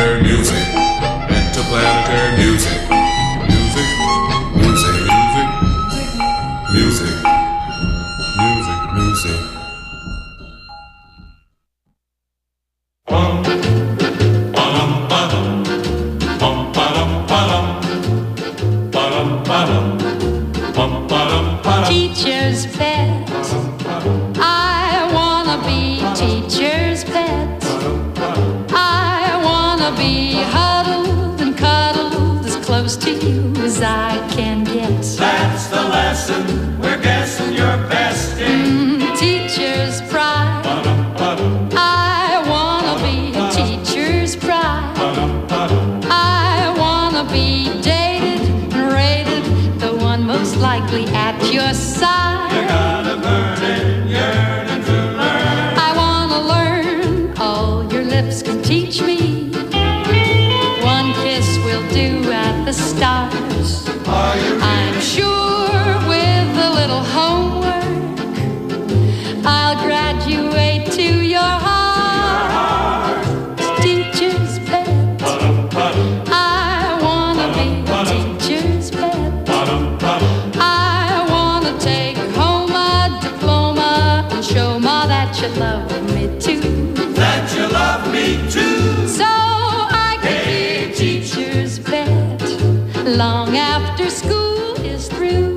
Interplanetary music. Interplanetary music. Music. Music. Music. Music. Music. Teacher's pet. I wanna be teacher's pet. I wanna be huddled and cuddled as close to you as I can get. That's the lesson we're guessing you're best in. Teacher's pride. I wanna be teacher's pride. I wanna be dated and rated, the one most likely at your side. You got a burning yearning to learn. I wanna learn, all your lips can teach me. One kiss will do at the stars. Are you I'm sure with a little homework, I'll graduate to your heart. Teacher's pet. I wanna be teacher's pet. I wanna take home a diploma and show Ma that you love me too. that you love me too? So I can be teacher's pet long after school is through.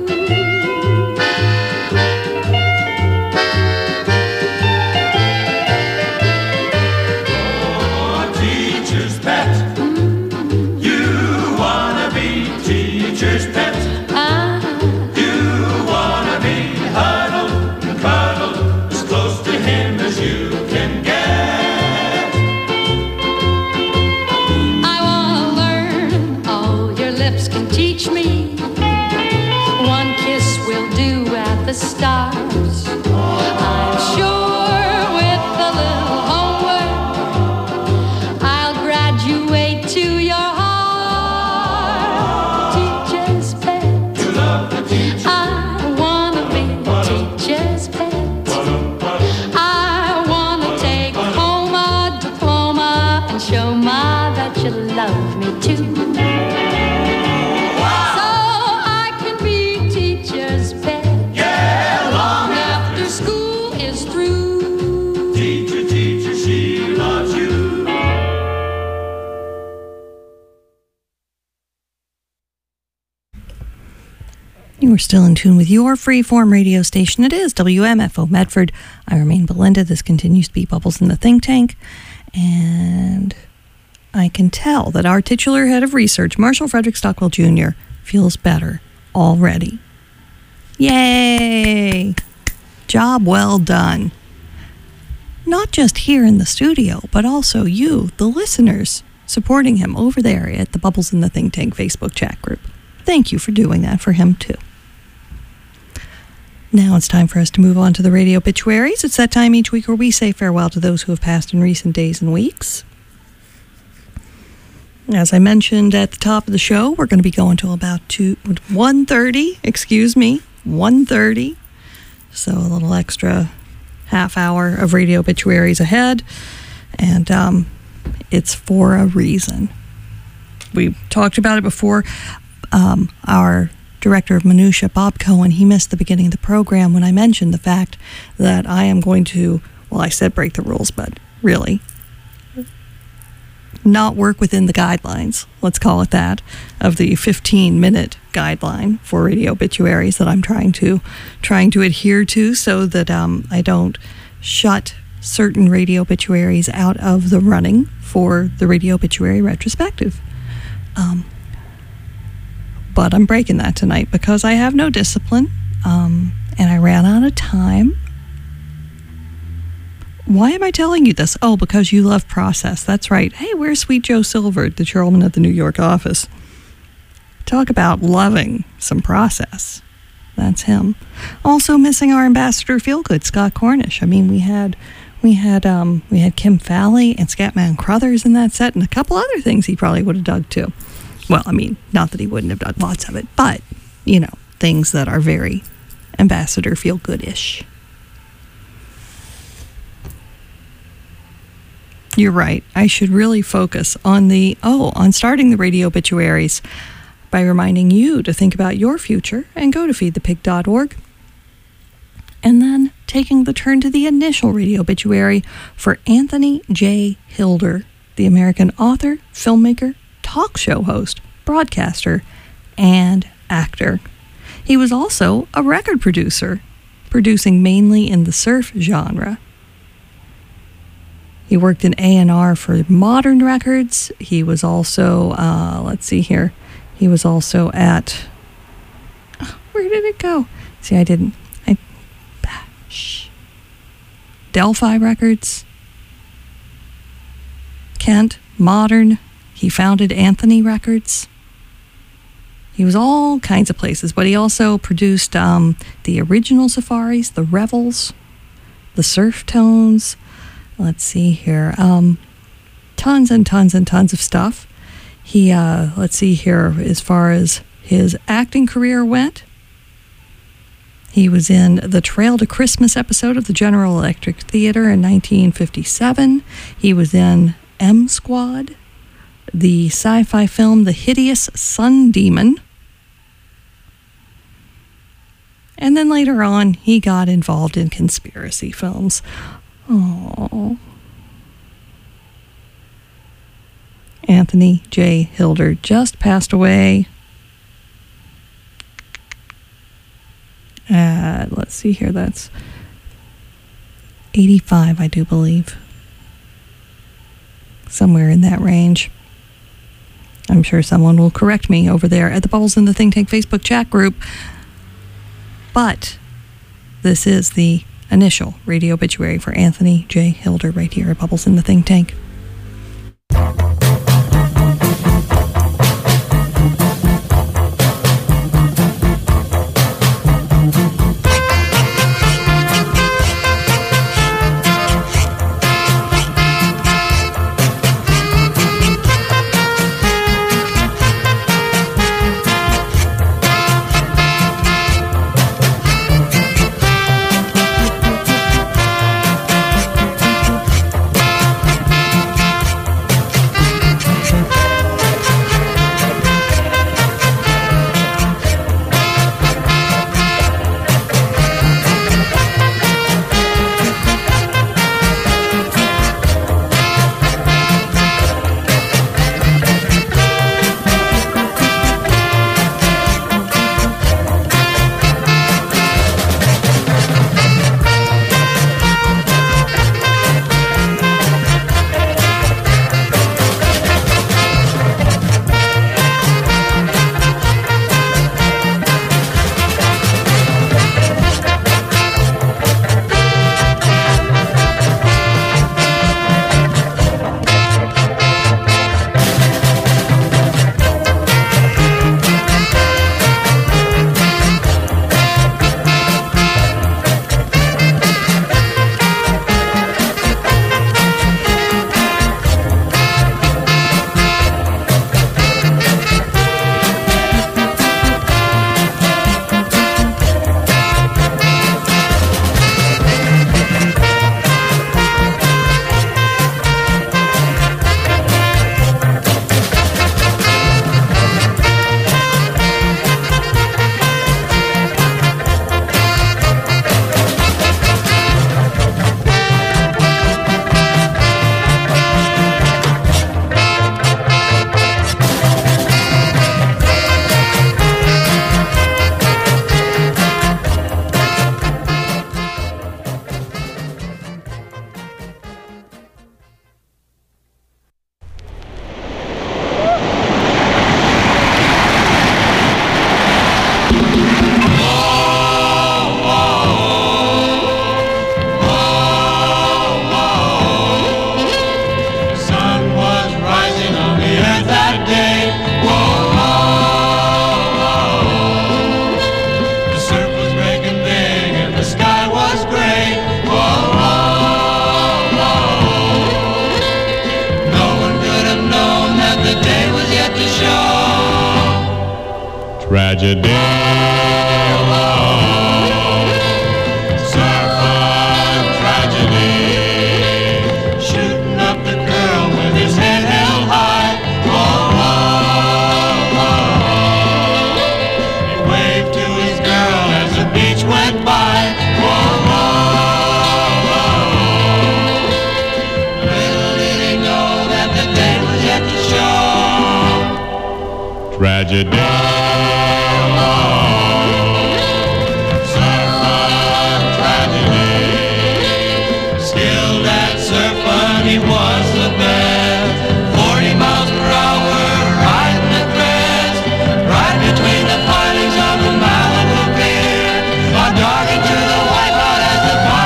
Oh, teacher's pet. You wanna be teacher's pet. You wanna be huddled and cuddled as close to him as you can get. I wanna learn, all your lips can teach me. One kiss will do at the stars. I'm sure with a little homework, I'll graduate to your heart. Teacher's pet. You love the teacher. I wanna be teacher's pet. I wanna take home a diploma and show Ma that you love me too. So I can be teacher's pet. Yeah, Long after school is through. teacher, teacher, she loves you. You are still in tune with your freeform radio station. It is WMFO Medford. I remain Belinda. This continues to be Bubbles in the Think Tank. And I can tell that our titular head of research, Marshall Frederick Stockwell Jr., feels better already. Yay! Job well done. Not just here in the studio, but also you, the listeners, supporting him over there at the Bubbles in the Think Tank Facebook chat group. Thank you for doing that for him, too. Now it's time for us to move on to the radio obituaries. It's that time each week where we say farewell to those who have passed in recent days and weeks. As I mentioned at the top of the show, we're going to be going till about 1:30, 1:30. So a little extra half hour of radio obituaries ahead. And it's for a reason. We talked about it before. Our director of Minutia, Bob Cohen, he missed the beginning of the program when I mentioned the fact that I am going to, well, I said break the rules, but really not work within the guidelines, let's call it that, of the 15-minute guideline for radio obituaries that I'm trying to adhere to, so that I don't shut certain radio obituaries out of the running for the radio obituary retrospective. But I'm breaking that tonight because I have no discipline, and I ran out of time. Why am I telling you this? Oh, because you love process. That's right. Hey, where's Sweet Joe Silver, the chairman at the New York office? Talk about loving some process. That's him. Also missing our ambassador Feelgood, Scott Cornish. I mean, we had Kim Falley and Scatman Crothers in that set, and a couple other things he probably would have dug too. Well, I mean, not that he wouldn't have done lots of it, but, you know, things that are very Ambassador Feel-Good-ish. You're right. I should really focus on starting the radio obituaries by reminding you to think about your future and go to feedthepig.org. And then taking the turn to the initial radio obituary for Anthony J. Hilder, the American author, filmmaker, talk show host, broadcaster, and actor. He was also a record producer, producing mainly in the surf genre. He worked in A&R for Modern Records. He was also, he was also at, where did it go? See, Delphi Records, Kent, Modern. He founded Anthony Records. He was all kinds of places, but he also produced the original Safaris, the Revels, the Surf Tones. Let's see here. Tons and tons and tons of stuff. He, let's see here, as far as his acting career went, he was in the Trail to Christmas episode of the General Electric Theater in 1957. He was in M Squad, the sci-fi film The Hideous Sun Demon. And then later on, he got involved in conspiracy films. Oh, Anthony J. Hilder just passed away. Let's see here, that's 85, I do believe. Somewhere in that range. I'm sure someone will correct me over there at the Bubbles in the Think Tank Facebook chat group. But this is the initial radio obituary for Anthony J. Hilder right here at Bubbles in the Think Tank. Tragedy. Surf tragedy. Shooting up the curb. tragedy. He was the best. 40 miles per hour, riding the crest, right between the pilings of the Malibu Pier, on dark into the white light as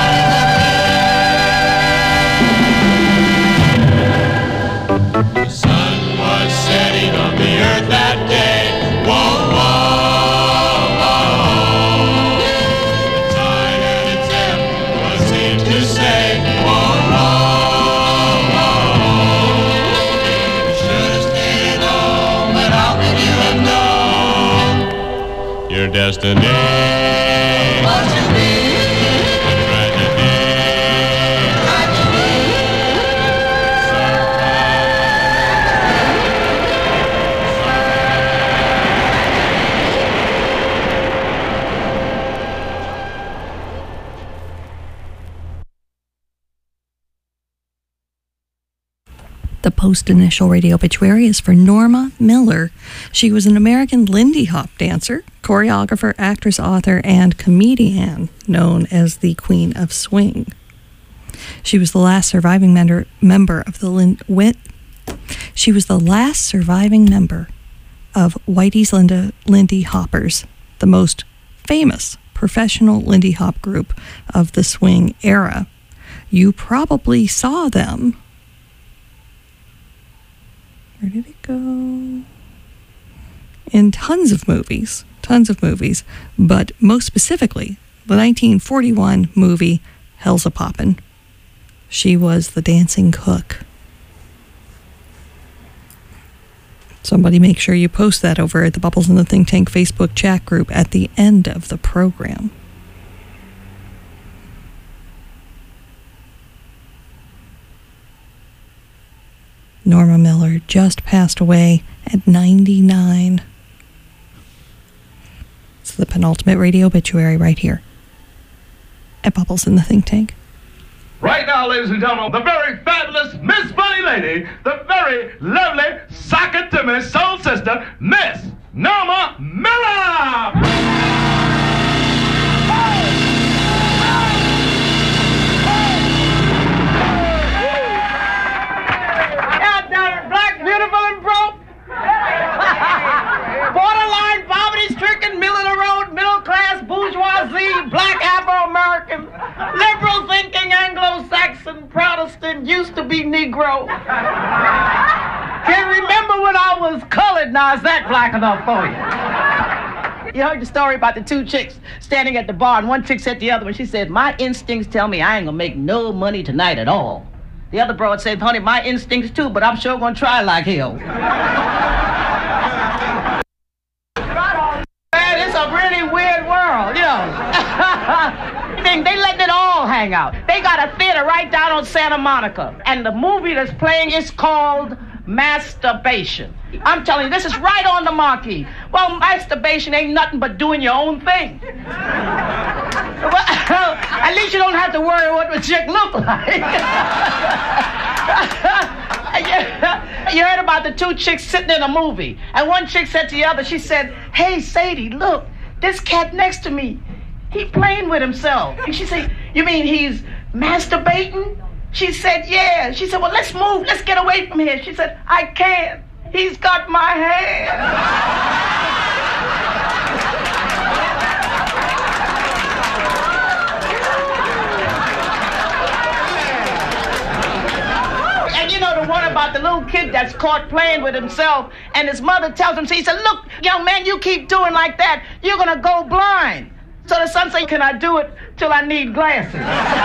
the pilings appeared. The sun was setting on the earth that day. Whoa, whoa, whoa. The tide at its ebb was seen to say, whoa, whoa. Your destiny. What you need? A tragedy. The post-initial radio obituary is for Norma Miller. She was an American Lindy Hop dancer, choreographer, actress, author, and comedian known as the Queen of Swing. She was the last surviving member of the Whitey's Lindy Hoppers, the most famous professional Lindy Hop group of the swing era. You probably saw them. Where did it go? In tons of movies, but most specifically, the 1941 movie Hell's A-Poppin'. She was the dancing cook. Somebody make sure you post that over at the Bubbles in the Think Tank Facebook chat group at the end of the program. Norma Miller just passed away at 99. It's the penultimate radio obituary right here at Bubbles in the Think Tank. Right now, ladies and gentlemen, the very fabulous Miss Funny Lady, the very lovely, socket to me soul sister, Miss Norma Miller! Black, beautiful, and broke. Borderline, poverty-stricken, middle of the road, middle-class, bourgeoisie, black Afro-American, liberal-thinking, Anglo-Saxon, Protestant, used to be Negro. Can't remember when I was colored. Now is that black enough for you? You heard the story about the two chicks standing at the bar, and one chick said to the other one, she said, "My instincts tell me I ain't gonna make no money tonight at all." The other broad said, "Honey, my instincts too, but I'm sure gonna try like hell." Man, it's a really weird world, you know. They letting it all hang out. They got a theater right down on Santa Monica, and the movie that's playing is called Masturbation. I'm telling you, this is right on the marquee. Well, masturbation ain't nothing but doing your own thing. Well, at least you don't have to worry what the chick look like. You heard about the two chicks sitting in a movie, and one chick said to the other, she said, "Hey, Sadie, look, this cat next to me, he playing with himself." And she said, "You mean he's masturbating?" She said, "Yeah." She said, "Well, let's move. Let's get away from here." She said, "I can't. He's got my hand." And you know the one about the little kid that's caught playing with himself, and his mother tells him, she said, "Look, young man, you keep doing like that, you're gonna go blind." So the son said, "Can I do it till I need glasses?"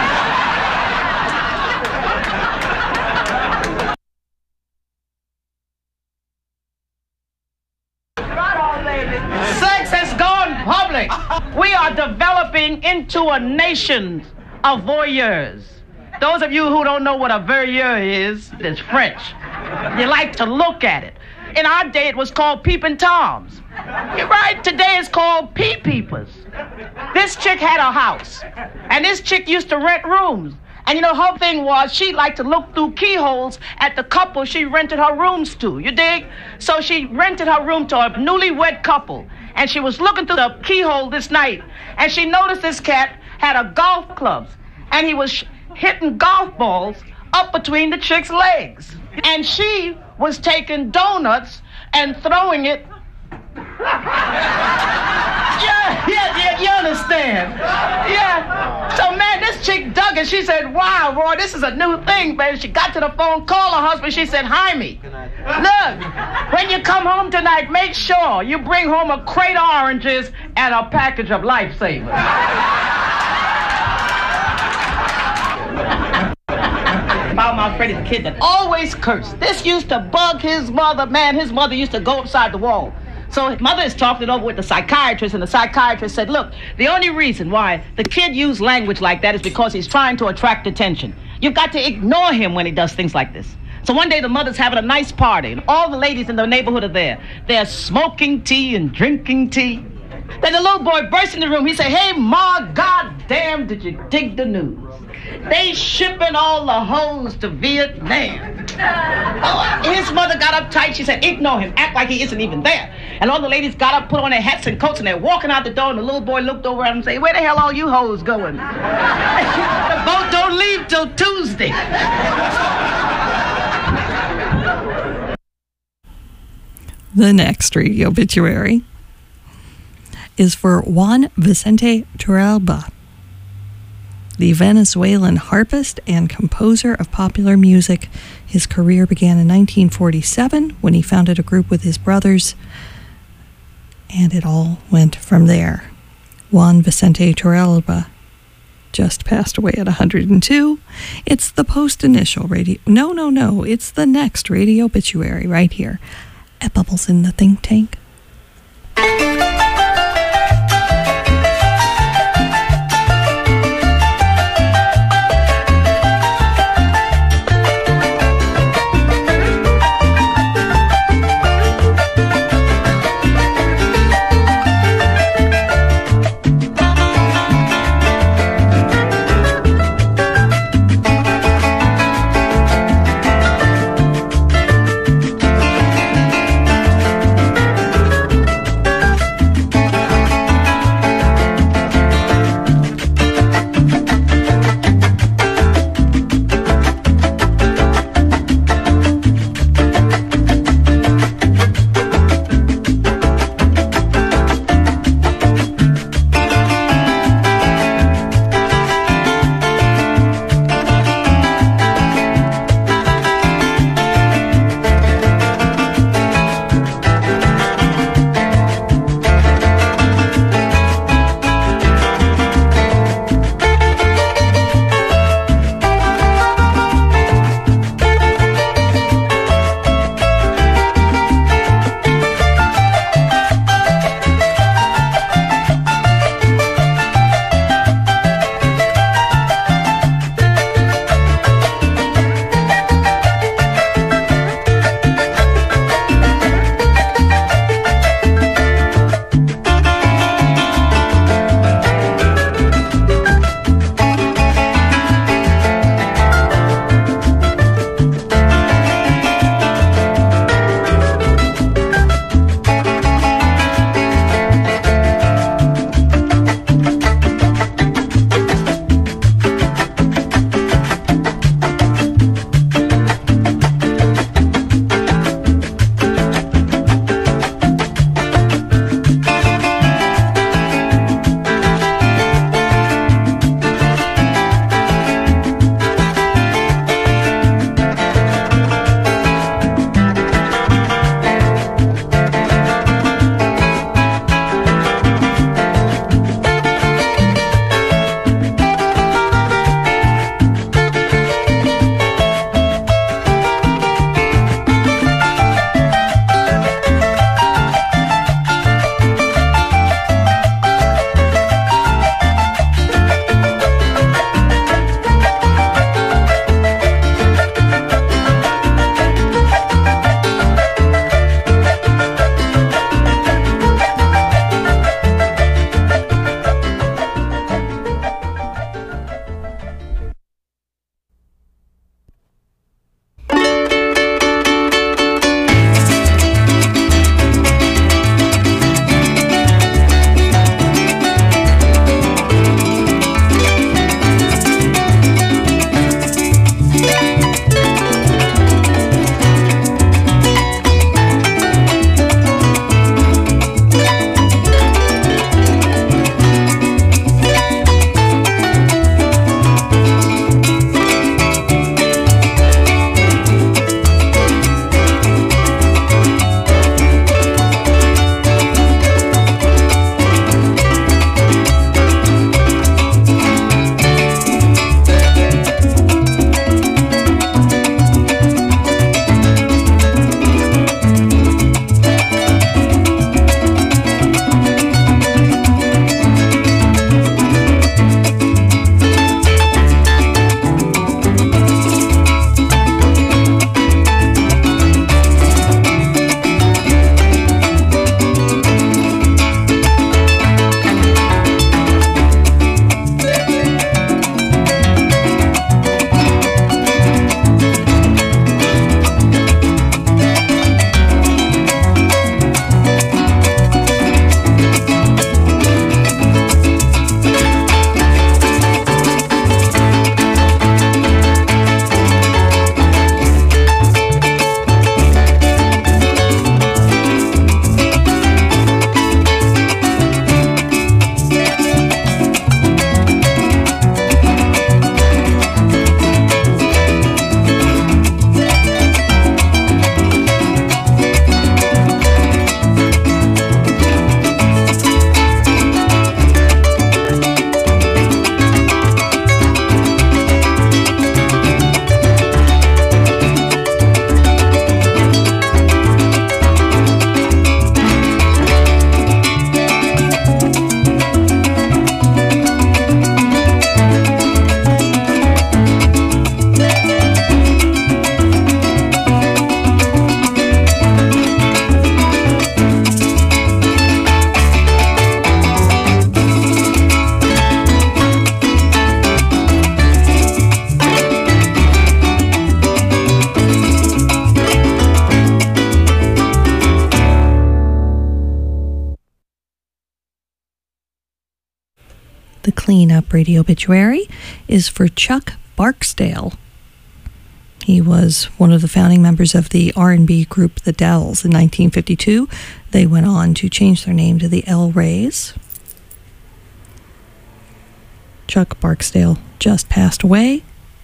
Sex has gone public. We are developing into a nation of voyeurs. Those of you who don't know what a voyeur is, it's French. You like to look at it. In our day, it was called peeping toms. You're right, today it's called pee-peepers. This chick had a house, and this chick used to rent rooms. And you know, her thing was she liked to look through keyholes at the couple she rented her rooms to. You dig? So she rented her room to a newlywed couple. And she was looking through the keyhole this night. And she noticed this cat had a golf club. And he was hitting golf balls up between the chick's legs. And she was taking donuts and throwing it. Yeah, you understand. Yeah. So, man, this chick dug it. She said, wow, Roy, this is a new thing, baby. She got to the phone, called her husband. She said, Jaime, look, when you come home tonight, make sure you bring home a crate of oranges and a package of Lifesavers. Foulmouth Freddy's a kid that always cursed. This used to bug his mother. Man, his mother used to go upside the wall. So his mother is talking it over with the psychiatrist, and the psychiatrist said, look, the only reason why the kid used language like that is because he's trying to attract attention. You've got to ignore him when he does things like this. So one day the mother's having a nice party, and all the ladies in the neighborhood are there. They're smoking tea and drinking tea. Then the little boy burst in the room. He said, hey, Ma, goddamn, did you dig the news? They shipping all the hoes to Vietnam. Oh, his mother got uptight. She said, ignore him. Act like he isn't even there. And all the ladies got up, put on their hats and coats, and they're walking out the door, and the little boy looked over at him and said, where the hell all you hoes going? The boat don't leave till Tuesday. The next radio obituary is for Juan Vicente Turalba, the Venezuelan harpist and composer of popular music. His career began in 1947 when he founded a group with his brothers, and it all went from there. Juan Vicente Turalba just passed away at 102. It's the post-initial radio. No. It's the next radio obituary right here at Bubbles in the Think Tank. cleanup radio obituary is for Chuck Barksdale. He was one of the founding members of the R&B group The Dells in 1952. They went on to change their name to the El Rays. Chuck Barksdale just passed away.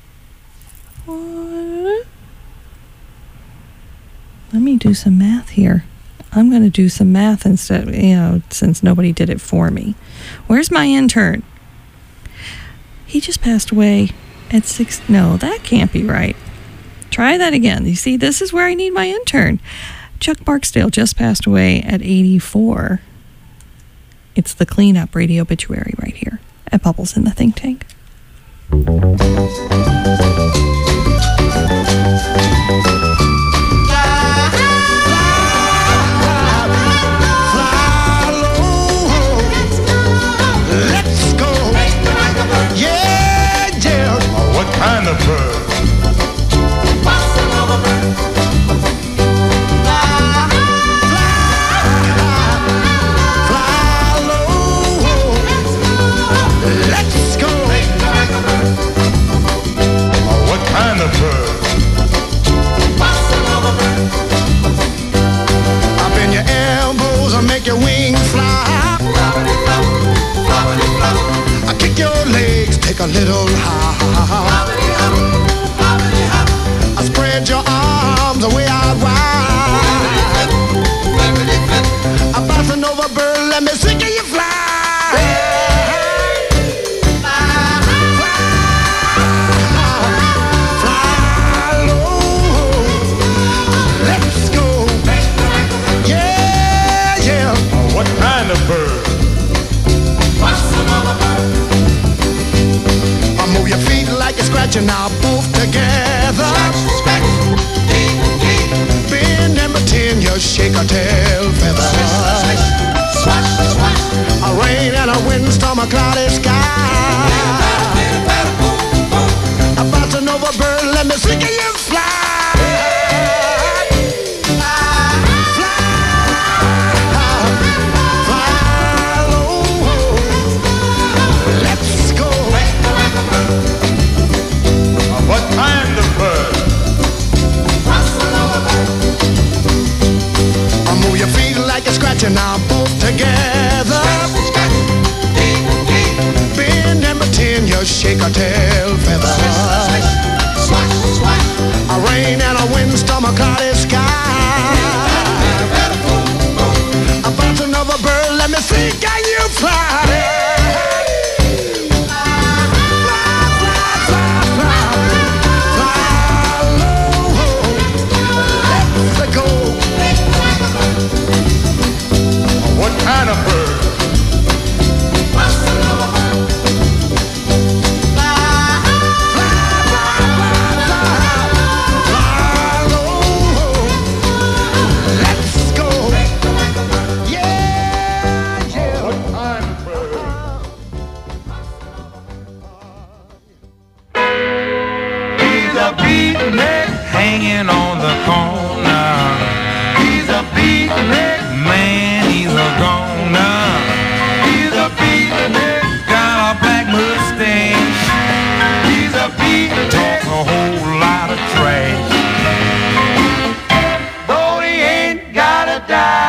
Let me do some math here. I'm going to do some math instead, since nobody did it for me. Where's my intern? He just passed away at 6. No, that can't be right. Try that again. You see, this is where I need my intern. Chuck Barksdale just passed away at 84. It's the cleanup radio obituary right here at Bubbles in the Think Tank. What kind of bird? Fly low. Let's go. What kind of bird? Up in your elbows, I make your wings fly. I kick your legs, take a little high. I spread your arms way out wide. I'm bouncing over bird, let me see can you fly. Fly low. Let's go. Yeah. What kind of bird? Move your feet like you're scratching now, both together. Scratch, bend and pretend you shake a tail feather. A rain and a windstorm, a cloudy sky. A bouncing over bird, let me see can you fly. What kind of bird? I move your feet like you're scratching now, both together. Bend and pretend you shake a tail feather. A rain and a windstorm, a cloudy sky. A bouncing of a bird, let me see, can you fly? What kind of bird? Let's go. Yeah. What kind of bird? He's a beatnik hanging on the corner. He's a beatnik man, he's a goner. He's a beatnik, got a black mustache. He's a beatnik, talks a whole lot of trash. Though he ain't gotta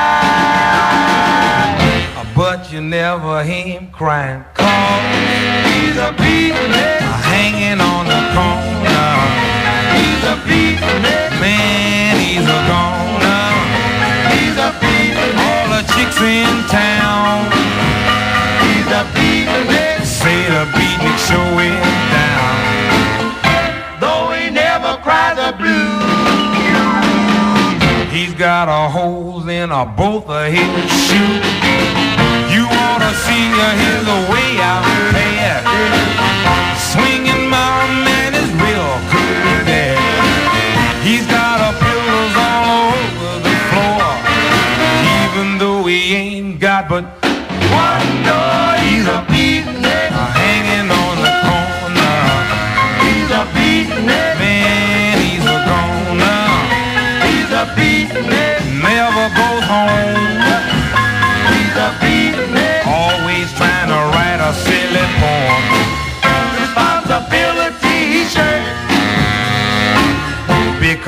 die, but you never hear him crying. 'Cause he's a beatnik hanging on the corner. He's a beatnik man, he's a goner. He's a beatnik, all the chicks in town. He's a beatnik, say the beatnik show him down. Though he never cries the blues, he's got a holes in both of his shoes. You wanna see his way out there, swinging my man is real cool there. He's got a pillows all over the floor, even though he ain't got but one door. He's a beatnik hanging on the corner. He's a beatnik man, he's a goner. He's a beatnik, never goes home. He's a beatnik, always trying to write a silly poem.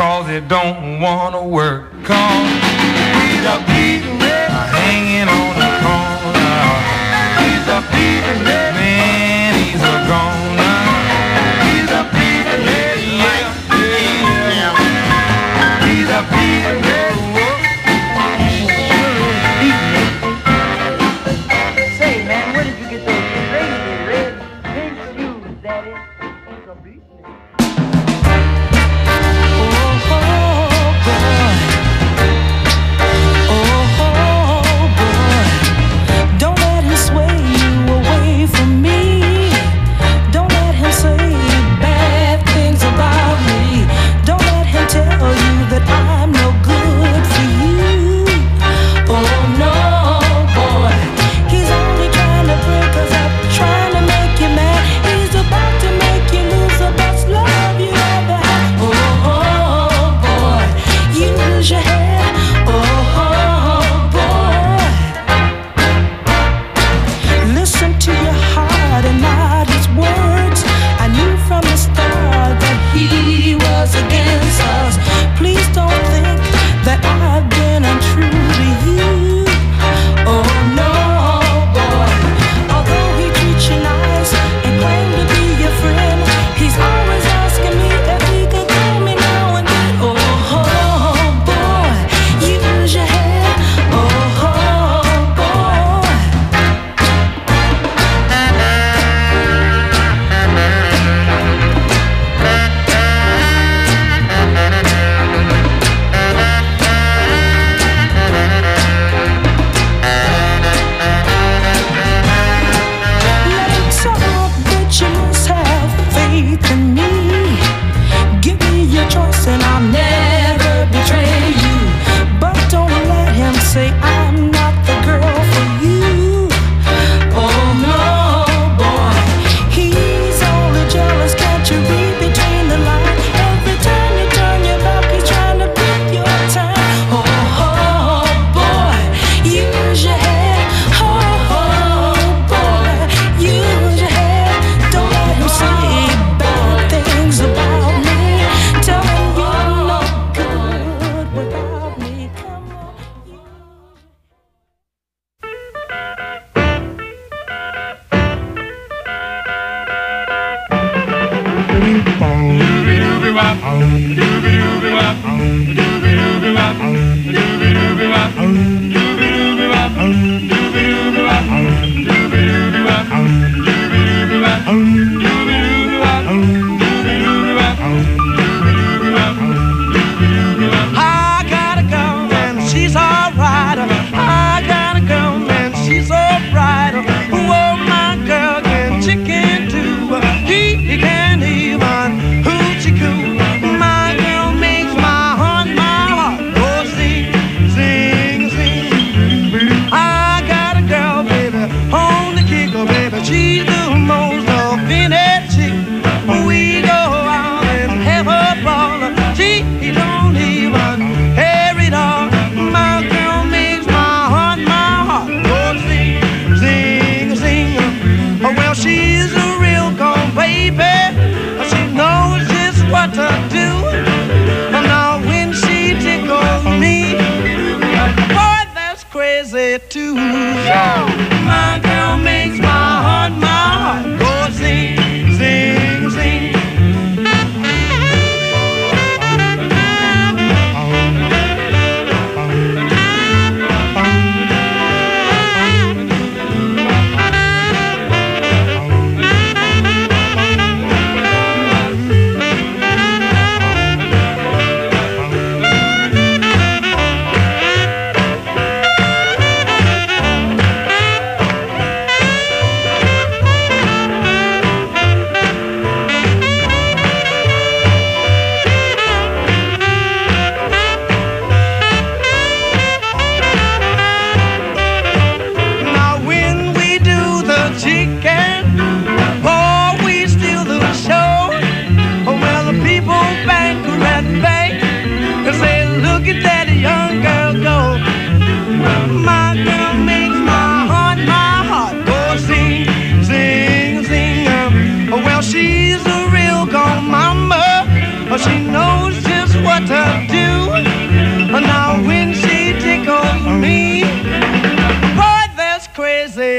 cause he don't wanna work. Cause he's a beatnik hanging on the corner. He's a beatnik, man, he's a goner. He's a beatnik, yeah. He's a beatnik. Say, man, where did you get those crazy red pink shoes, Daddy? It's a beatnik.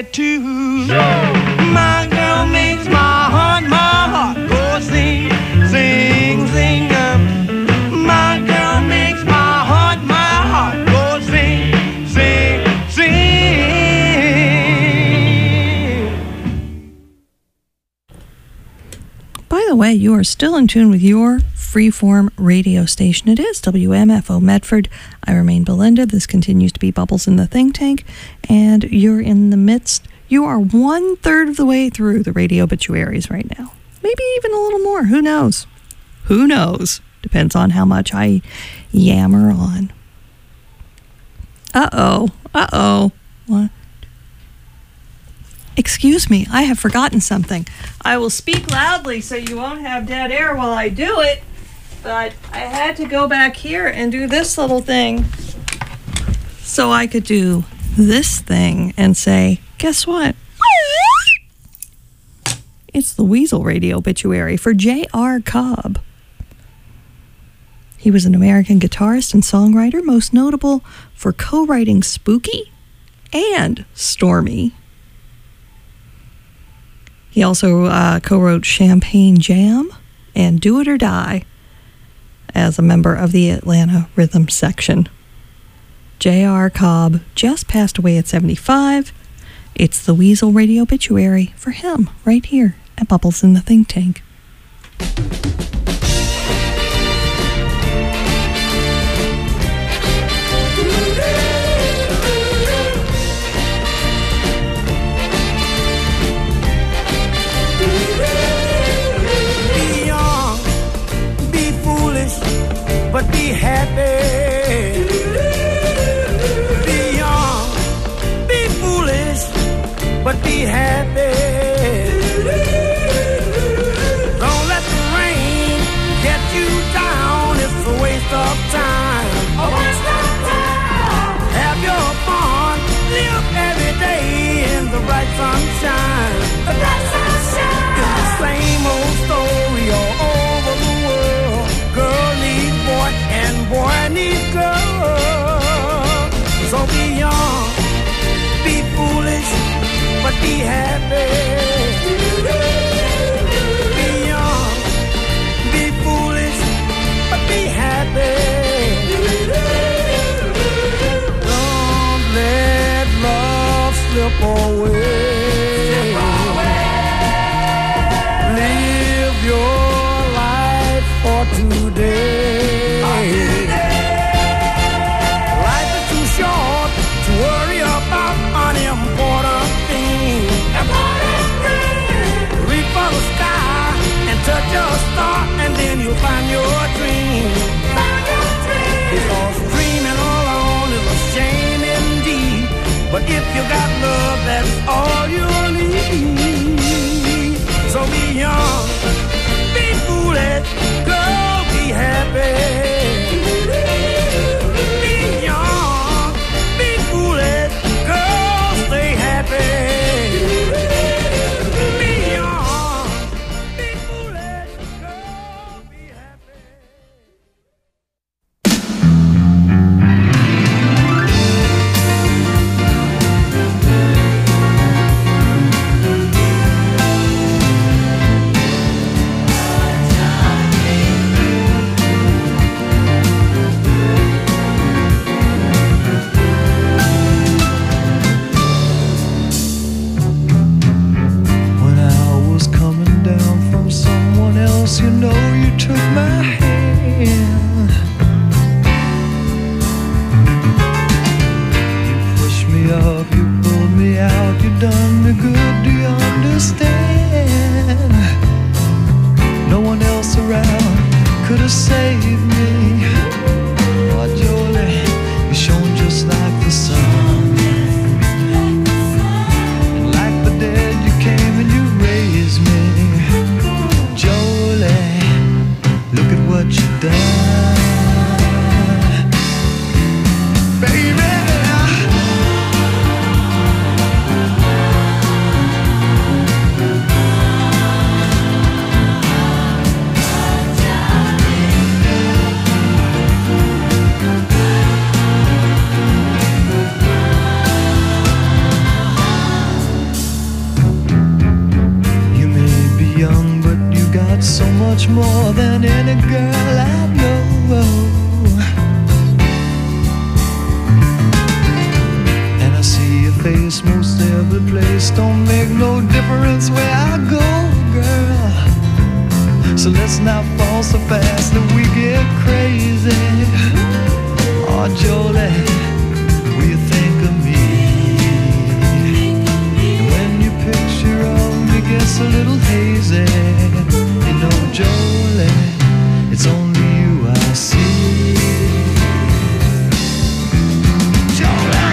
tune. My girl makes my heart go sing, sing, sing. My girl makes my heart go sing, sing, sing. By the way, you are still in tune with your freeform radio station. It is WMFO Medford. I remain Belinda. This continues to be Bubbles in the Think Tank, and you're in the midst. You are 1/3 of the way through the radio obituaries right now. Maybe even a little more. Who knows? Who knows? Depends on how much I yammer on. Uh-oh. What? Excuse me, I have forgotten something. I will speak loudly so you won't have dead air while I do it. But I had to go back here and do this little thing so I could do this thing and say, guess what? It's the Weasel radio obituary for J.R. Cobb. He was an American guitarist and songwriter, most notable for co-writing Spooky and Stormy. He also co-wrote Champagne Jam and Do It or Die as a member of the Atlanta Rhythm section. J.R. Cobb just passed away at 75. It's the Weasel radio obituary for him right here at Bubbles in the Think Tank. But be happy. Be young, be foolish, but be happy. Don't let the rain get you down. It's a waste of time. A waste of time. Have your fun. Live every day in the bright sunshine. The bright sunshine. It's the same old story all over the world. Girl needs boy and boy needs girl. So be young, be foolish, but be happy. Be young, be foolish, but be happy. Don't let love slip away. Live your life for today. Life is too short to worry about unimportant things. more than any girl I know. And I see your face most every place. Don't make no difference where I go, girl. So let's not fall so fast that we get crazy. Oh, Jolie, will you think of me? And when your picture of me gets a little hazy, you know, Jolie, it's only you I see. Jolie,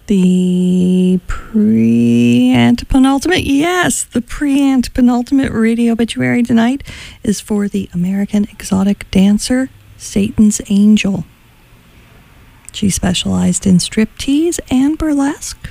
The pre-antepenultimate, yes, the pre-antepenultimate radio obituary tonight is for the American exotic dancer, Satan's Angel. She specialized in striptease and burlesque.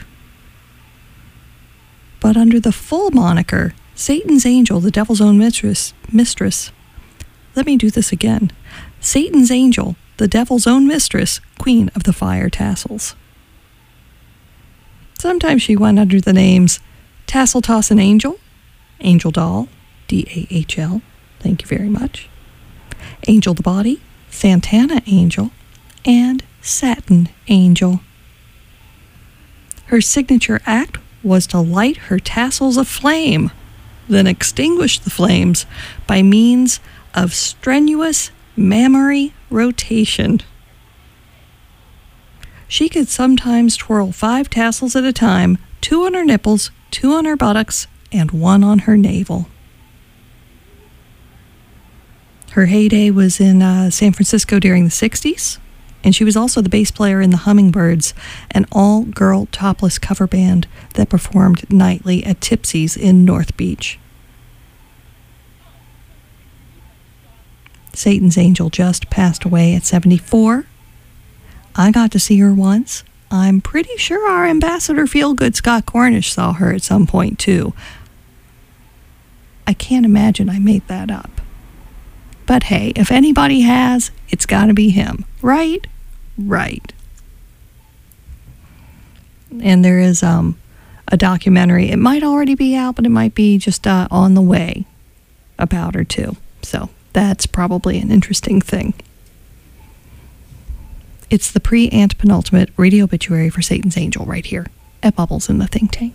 But under the full moniker, Satan's Angel, the Devil's Own Mistress. Let me do this again. Satan's Angel, the Devil's Own Mistress, Queen of the Fire Tassels. Sometimes she went under the names Tassel Tossin' Angel, Angel Doll, DAHL, thank you very much, Angel the Body, Santana Angel, and Satin Angel. Her signature act was to light her tassels aflame, then extinguish the flames by means of strenuous mammary rotation. She could sometimes twirl 5 tassels at a time, 2 on her nipples, 2 on her buttocks, and 1 on her navel. Her heyday was in San Francisco during the 60s, and she was also the bass player in the Hummingbirds, an all-girl topless cover band that performed nightly at Tipsy's in North Beach. Satan's Angel just passed away at 74. I got to see her once. I'm pretty sure our ambassador Feelgood Scott Cornish saw her at some point too. I can't imagine I made that up. But hey, if anybody has, it's got to be him, right? Right. And there is a documentary. It might already be out, but it might be just on the way about her too. So that's probably an interesting thing. It's the pre-antepenultimate radio obituary for Satan's Angel right here at Bubbles in the Think Tank.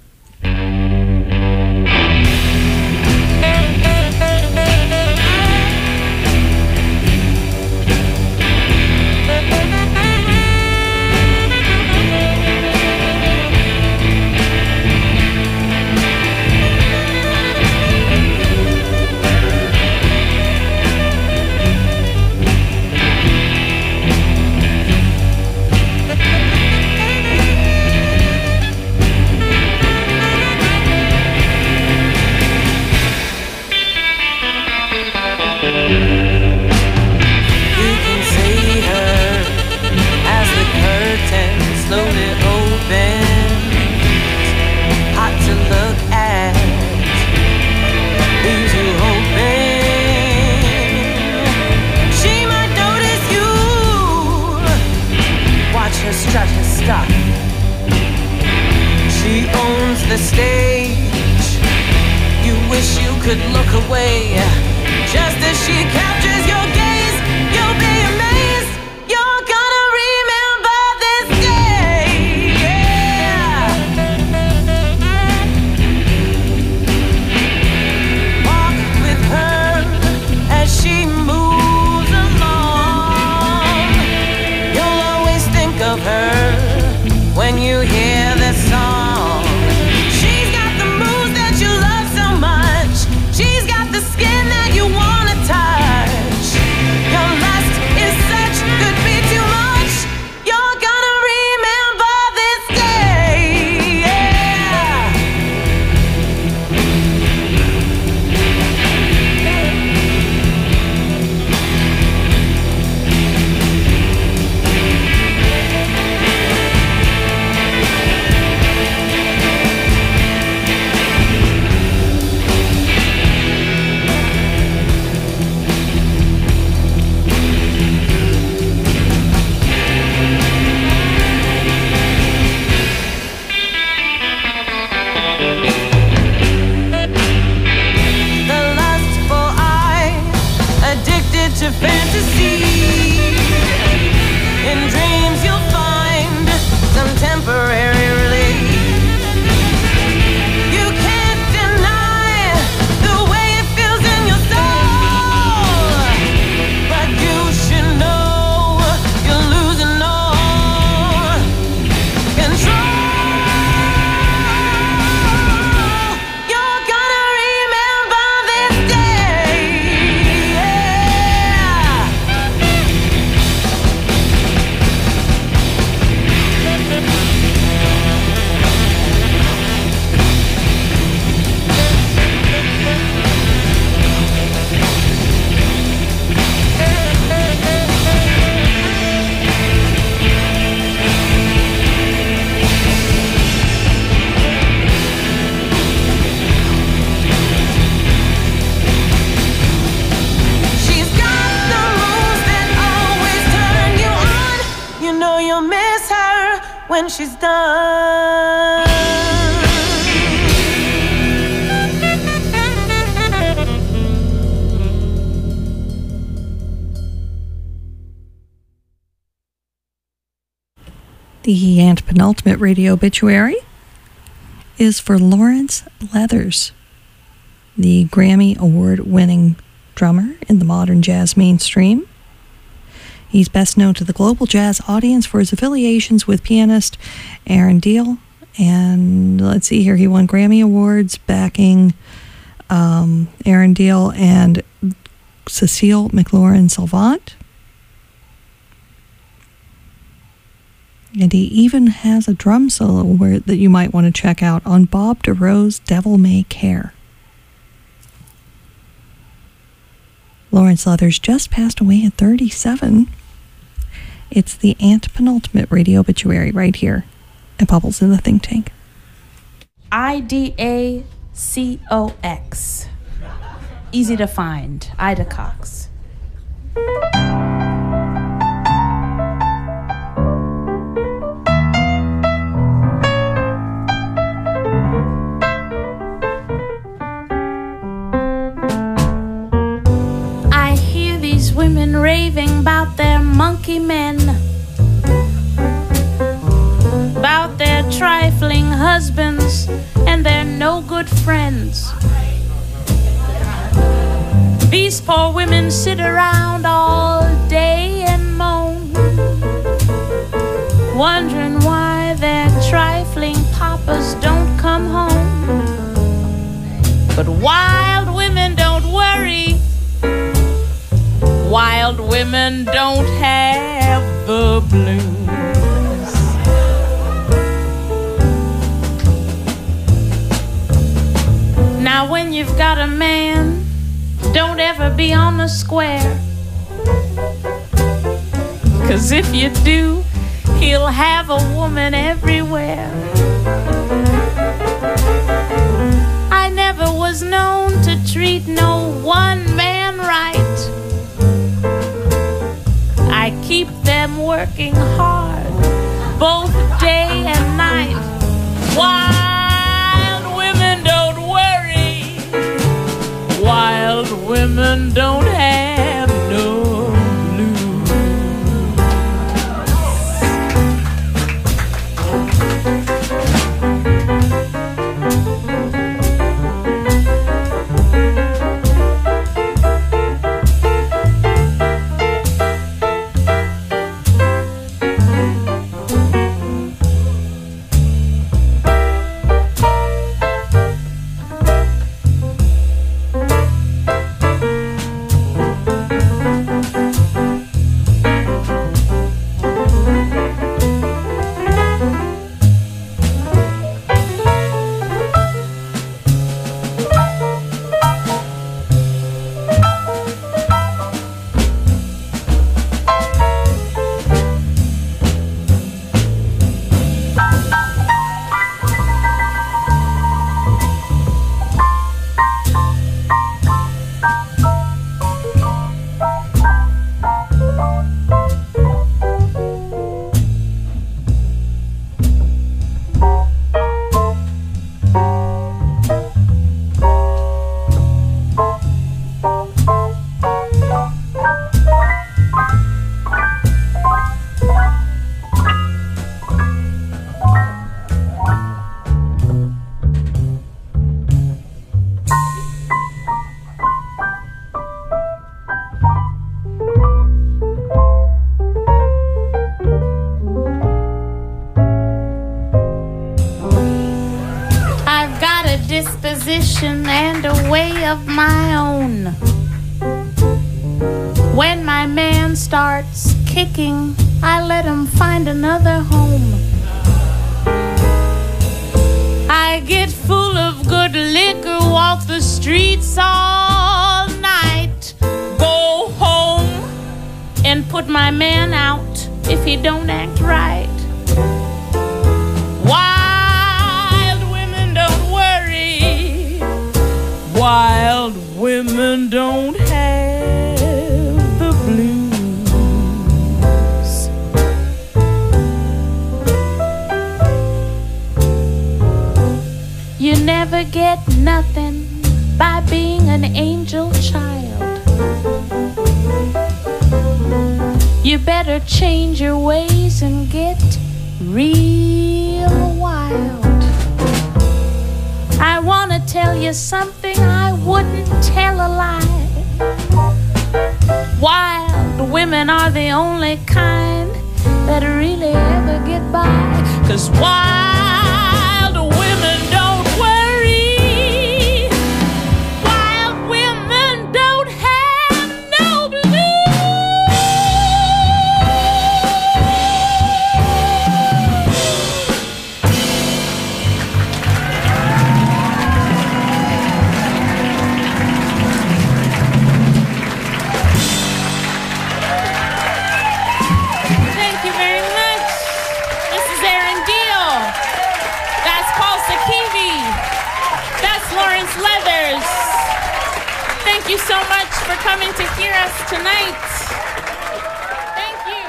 Strut her stuff. She owns the stage. You wish you could look away. Just as she captures your gaze, you'll be amazed. You're gonna remember this day. Yeah. Walk with her as she moves along. You'll always think of her when you hear this song. She's got the moves that you love so much. She's got the skin that you wanna touch. Your lust is such, could be too much. You're gonna remember this day. Yeah. The lustful eye, addicted to fantasy. In dreams you'll find some temporary relief. You can't deny the way it feels in your soul. But you should know you're losing all control. You're gonna remember this day. Yeah. when she's done. The antepenultimate radio obituary is for Lawrence Leathers, the Grammy Award-winning drummer in the modern jazz mainstream. He's best known to the global jazz audience for his affiliations with pianist Aaron Deal. And let's see here, he won Grammy Awards backing Aaron Deal and Cecile McLaurin-Salvant. And he even has a drum solo that you might want to check out on Bob DeRoe's Devil May Care. Lawrence Leathers just passed away at 37. It's the antepenultimate radio obituary right here at Bubbles in the Think Tank. IDACOX. Easy to find. Ida Cox. Women raving about their monkey men, about their trifling husbands and their no good friends. These poor women sit around all day and moan, wondering why their trifling papas don't come home. But wild women don't worry. Wild women don't have the blues. Now when you've got a man, don't ever be on the square. 'Cause if you do, he'll have a woman everywhere. I never was known to treat no one man right. I keep them working hard, both day and night. Wild women don't worry. Wild women don't have no blues. Disposition and a way of my own. When my man starts kicking, I let him find another home. I get full of good liquor, walk the streets all night, go home and put my man out if he don't act right. Wild women don't have the blues. get nothing by being an angel child. You better change your ways and get real wild. I want to tell you something, I wouldn't tell a lie. Wild women are the only kind that really ever get by. 'Cause wild women don't worry. Wild women don't have no Thank you very much. This is Aaron Deal. That's Paul Sakivi. That's Lawrence Leathers. Thank you so much for coming to hear us tonight. Thank you.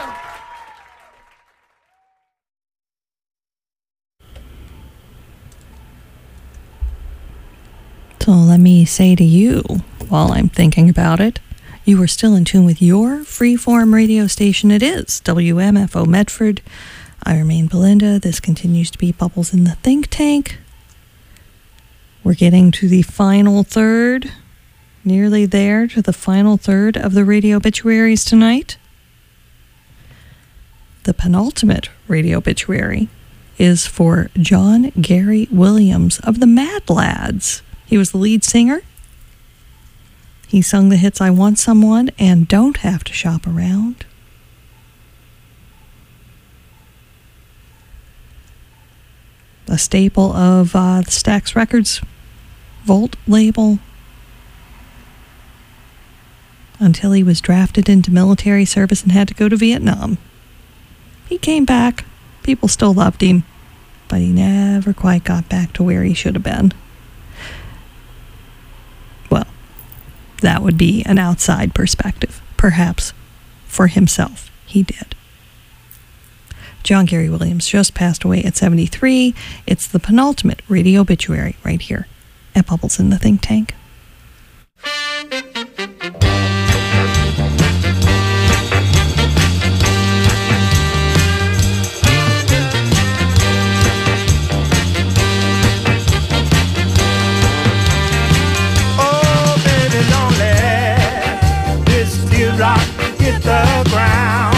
So let me say to you, while I'm thinking about it, you are still in tune with your freeform radio station. It is WMFO Medford. I remain Belinda. This continues to be Bubbles in the Think Tank. We're getting to the final third, nearly there to the final third of the radio obituaries tonight. The penultimate radio obituary is for John Gary Williams of the Mad Lads. He was the lead singer. He sung the hits I Want Someone and Don't Have to Shop Around. A staple of the Stax Records Volt label until he was drafted into military service and had to go to Vietnam. He came back. People still loved him, but he never quite got back to where he should have been. Well, that would be an outside perspective. Perhaps for himself, he did. John Gary Williams just passed away at 73. It's the penultimate radio obituary right here at Bubbles in the Think Tank. Oh, baby, don't let this teardrop hit the ground.